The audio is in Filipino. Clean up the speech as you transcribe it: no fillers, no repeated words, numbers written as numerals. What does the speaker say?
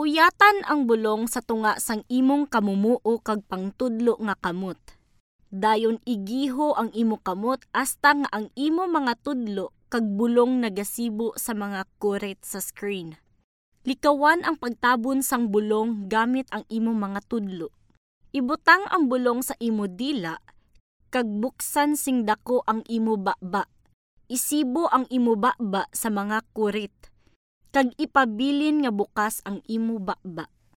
Uyatan ang bulong sa tunga sang imong kamumuo kag pangtudlo nga kamot. Dayon igiho ang imo kamot hasta nga ang imo mga tudlo kag bulong nagasibo sa mga kuret sa screen. Likawan ang pagtabon sang bulong gamit ang imo mga tudlo. Ibutang ang bulong sa imo dila kag buksan sing dako ang imo baba. Isibo ang imo baba sa mga kuret kag ipabilin nga bukas ang imo baba.